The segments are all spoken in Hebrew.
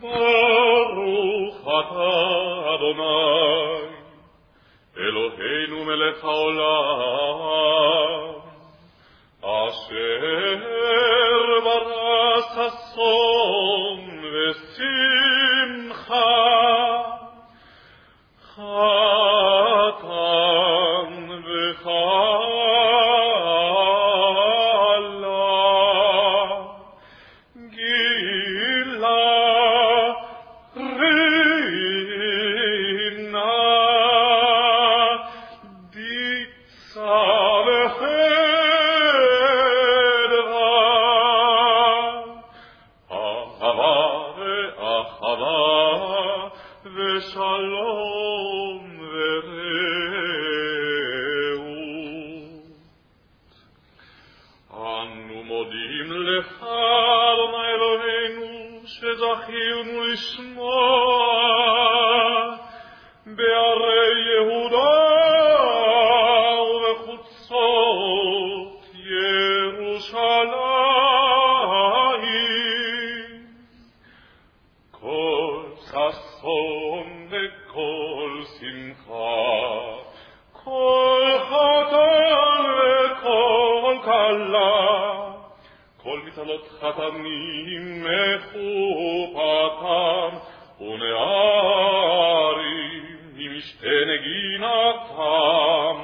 ברוך אתה אדוני, אלוהינו מלך העולם, אשר ברא ששון ושמחה, חתן וכלה, גילה רינה, דיצה וחדרה, אהבה ואחווה ושלום ורעות. אנו מודים לך, אדוני אלוהינו, שזכינו לשמוע בערי יהודה ובחוצות ירושלים כל ששון וכל שמחה, כל חתן וכל כלה, כל מצלות חתנים מחופתם ונערים ממשתה נגינתם.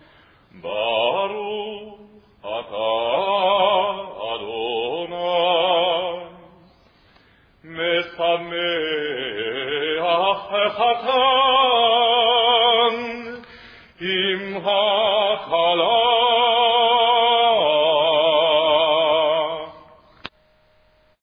ברוך אתה אדוני, משמח חתן